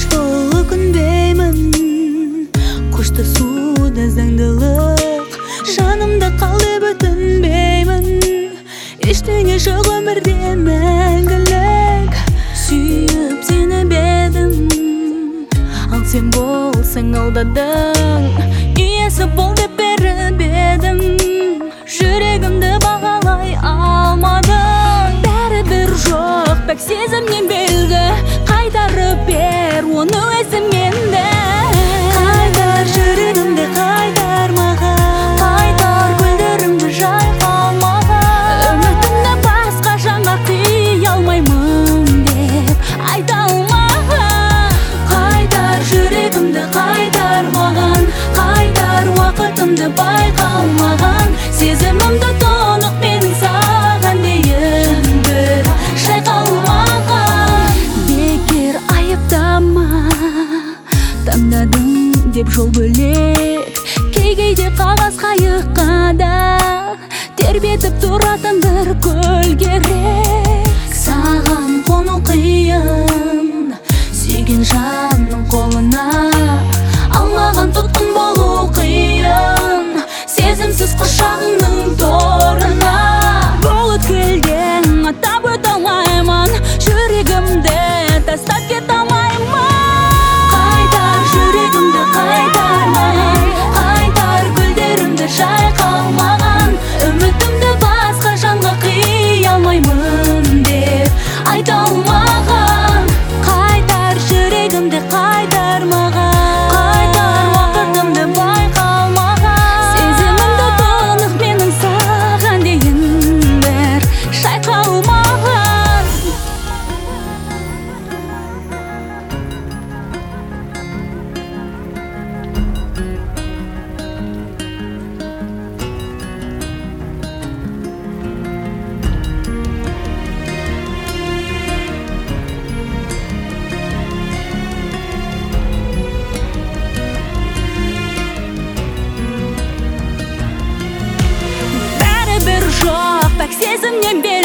Қоштаулы күнбеймін, қоштасуда заңдылық. Жанымда қалды бүтінбеймін, ештеңе жоқ өмірде мәңгілік. Сүйіп сені бедім, ал сен болсаң алдадың. Иесі бол деп беріп едім, жүрегімді бағалай алмадың. Бәрібір жоқ пәк сезімнен белгі, қайтарып бер оны өзіменді. Қайтар жүрегімді, қайтар маған, қайтар гүлдерімді жайқалмаған. Үмітімді басқа жанға қия алмаймын деп айта алмаған. Қайтар жүрегімді, қайтар маған, қайтар уақытымды байқалмаған. Сезімімді тұнық менің саған дейін бір шайқалмаған. Бекер айыптама, таңдадың деп жол бөлек. Кейде қағаз қайыққа да тербетіп тұратын бір көл керек. Саған қону қиын, сүйген жанның қолына, алмаған тұтқын болу қиын, сезімсіз құшағыңның торына. Бұл өткелден аттап өте алмаймын, жүрегімді тастап кете алмаймын. Қайтар жүрегімді, қайтар маған, қайтар гүлдерімді жайқалмаған. Үмітімді басқа жанға қия алмаймын деп айта алмаған. Қайтар жүрегімді, қайтар маған, қайтар уақытымды байқалмаған. Сезімімді тұнық менің саған дейін бір шайқалмаған. Бәрібір жоқ пәк сезімнен